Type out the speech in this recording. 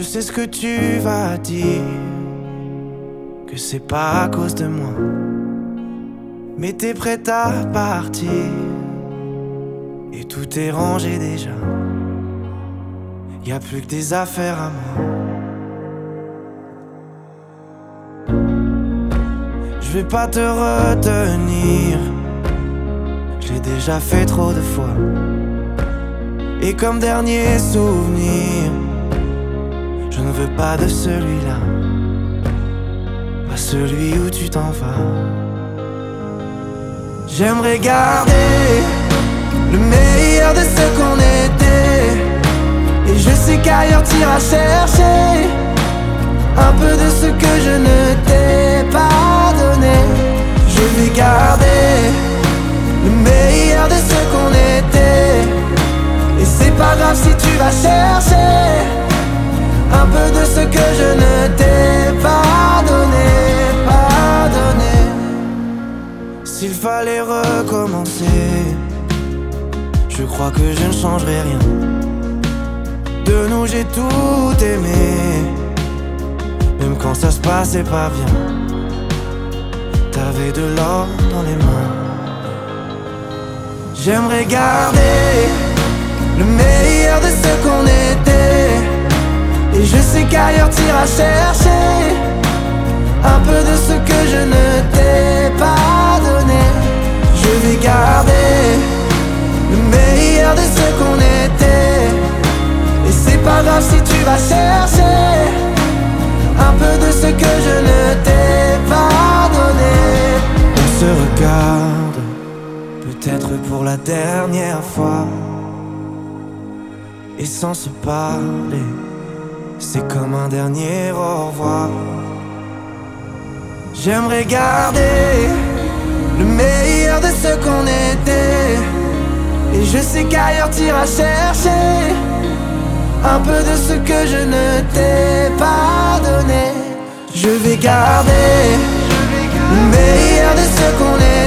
sais ce que tu vas dire, que c'est pas à cause de moi, mais t'es prête à partir et tout est rangé déjà. Y'a plus que des affaires à moi. Je vais pas te retenir, je l'ai déjà fait trop de fois. Et comme dernier souvenir, je ne veux pas de celui-là, pas celui où tu t'en vas. J'aimerais garder le meilleur de ce qu'on était, et je sais qu'ailleurs t'iras chercher un peu de ce que je ne t'ai pas donné. Je vais garder le meilleur de ce qu'on était, et c'est pas grave si tu vas chercher un peu de ce que je ne t'ai pas donné, pas donné. S'il fallait recommencer, je crois que je ne changerai rien. De nous j'ai tout aimé, même quand ça se passait pas bien. T'avais de l'or dans les mains. J'aimerais garder le meilleur de ce qu'on était, et je sais qu'ailleurs t'iras chercher un peu de ce que je ne t'ai pas donné. Je vais garder le meilleur de ce qu'on était, et c'est pas grave si tu vas chercher un peu de ce que je ne t'ai pas donné. On se regarde, peut-être pour la dernière fois, et sans se parler, c'est comme un dernier au revoir. J'aimerais garder le meilleur de ce qu'on était, et je sais qu'ailleurs t'iras chercher un peu de ce que je ne t'ai pas donné. Je vais garder le meilleur de ce qu'on est,